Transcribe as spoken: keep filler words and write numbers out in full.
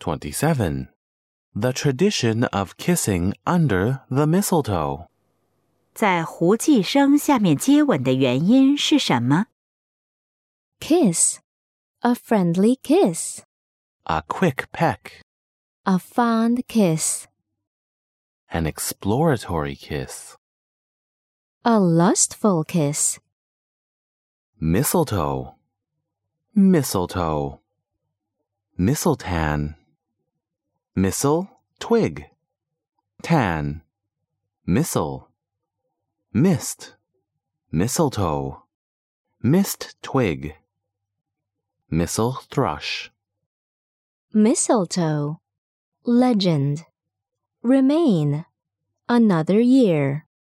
twenty-seven. The tradition of kissing under the mistletoe. 在胡寄生下面接吻的原因是什么？ Kiss. A friendly kiss. A quick peck. A fond kiss. An exploratory kiss. A lustful kiss. Mistletoe. Mistletoe. Mistletoe. Missile, twig. Tan. Missile. Mist. Mistletoe. Mist twig. Missile thrush. Mistletoe. Legend. Remain. Another year.